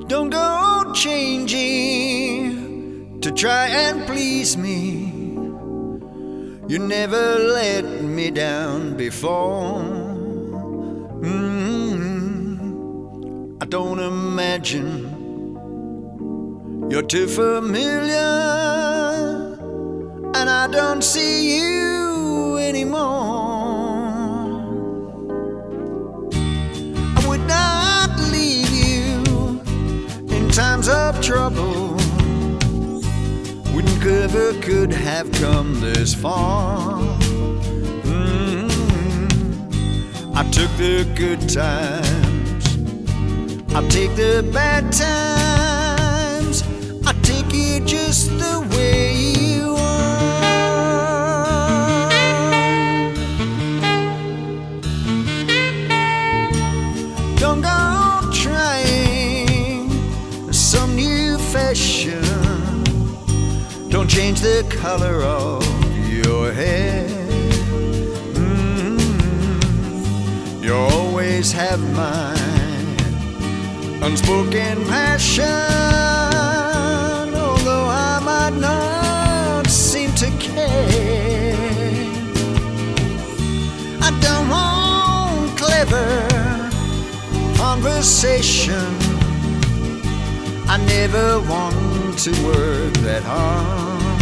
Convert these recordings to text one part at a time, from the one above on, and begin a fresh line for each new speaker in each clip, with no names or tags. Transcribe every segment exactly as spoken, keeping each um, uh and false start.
Don't go changing to try and please me. You never let me down before. Mm-hmm. I don't imagine you're too familiar, and I don't see you anymore. I would not leave you in times of trouble. We never could have come this far. Mm-hmm. I took the good times, I'll take the bad times. I take you just the way you are. Don't go trying some new fashion. Don't change the color of your hair. Mm-hmm. You always have my unspoken passion, although I might not seem to care. I don't want clever conversation. I never want to work that hard.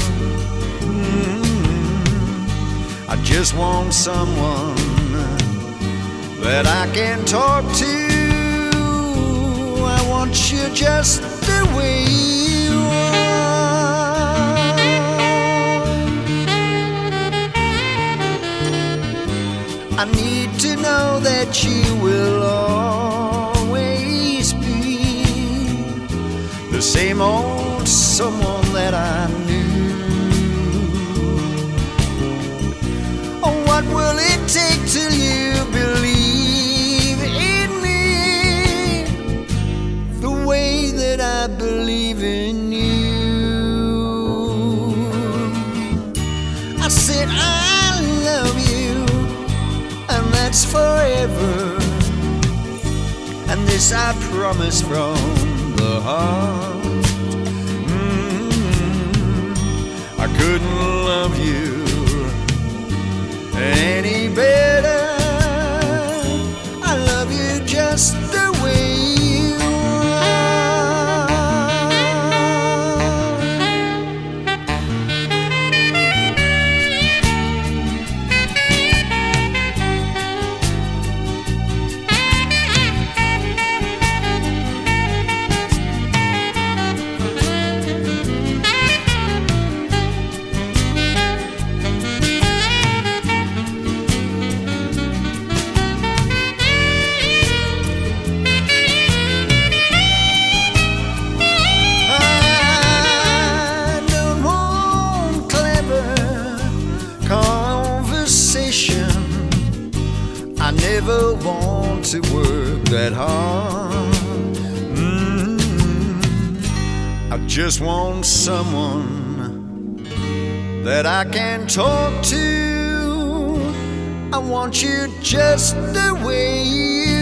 Mm-hmm. I just want someone that I can talk to. I want you just the way you are. I need to know that you will always be the same old someone that I knew. Oh, what will it take till you believe in me the way that I believe in you? I said I love you, and that's forever, and this I promise from the heart. Mm-hmm. I couldn't love you any better. I love you just the way you I never want to work that hard. Mm-hmm. I just want someone that I can talk to. I want you just the way you